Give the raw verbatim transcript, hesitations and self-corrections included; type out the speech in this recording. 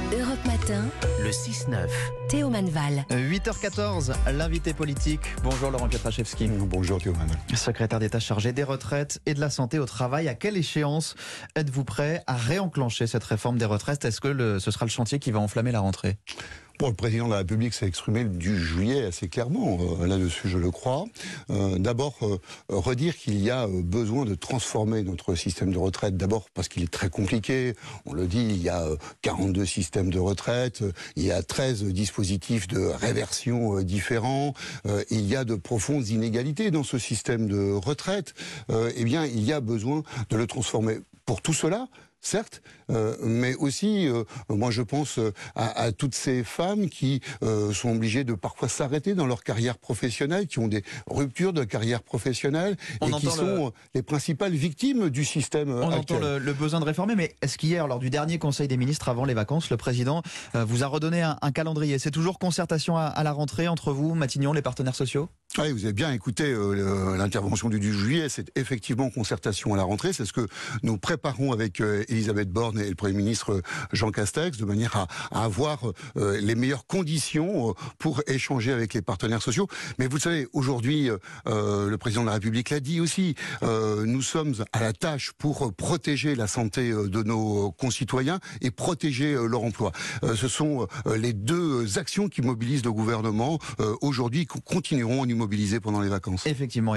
Europe Matin, Le six neuf. Théo Manval. huit heures quatorze, l'invité politique. Bonjour Laurent Pietraszewski. Bonjour Théo Manval. Secrétaire d'État chargé des retraites et de la santé au travail. À quelle échéance êtes-vous prêt à réenclencher cette réforme des retraites? Est-ce que le, ce sera le chantier qui va enflammer la rentrée? Bon, le président de la République s'est exprimé le dix juillet assez clairement euh, là-dessus, je le crois. Euh, D'abord, euh, redire qu'il y a euh, besoin de transformer notre système de retraite. D'abord parce qu'il est très compliqué. On le dit, il y a euh, quarante-deux systèmes de retraite, euh, il y a treize dispositifs de réversion euh, différents, euh, il y a de profondes inégalités dans ce système de retraite. Euh, eh bien, il y a besoin de le transformer. Pour tout cela, certes, euh, mais aussi, euh, moi je pense euh, à, à toutes ces femmes qui euh, sont obligées de parfois s'arrêter dans leur carrière professionnelle, qui ont des ruptures de carrière professionnelle On et qui sont le... les principales victimes du système On actuel. entend le, le besoin de réformer, mais est-ce qu'hier, lors du dernier Conseil des ministres avant les vacances, le président euh, vous a redonné un, un calendrier? C'est toujours concertation à, à la rentrée entre vous, Matignon, les partenaires sociaux? Oui, vous avez bien écouté euh, l'intervention du dix juillet, c'est effectivement concertation à la rentrée, c'est ce que nous préparons avec euh, Elisabeth Borne et le Premier ministre Jean Castex, de manière à, à avoir euh, les meilleures conditions euh, pour échanger avec les partenaires sociaux. Mais vous le savez, aujourd'hui, euh, le Président de la République l'a dit aussi, euh, nous sommes à la tâche pour protéger la santé de nos concitoyens et protéger euh, leur emploi. Euh, ce sont euh, les deux actions qui mobilisent le gouvernement euh, aujourd'hui, qui continueront à nous mobiliser pendant les vacances. Effectivement.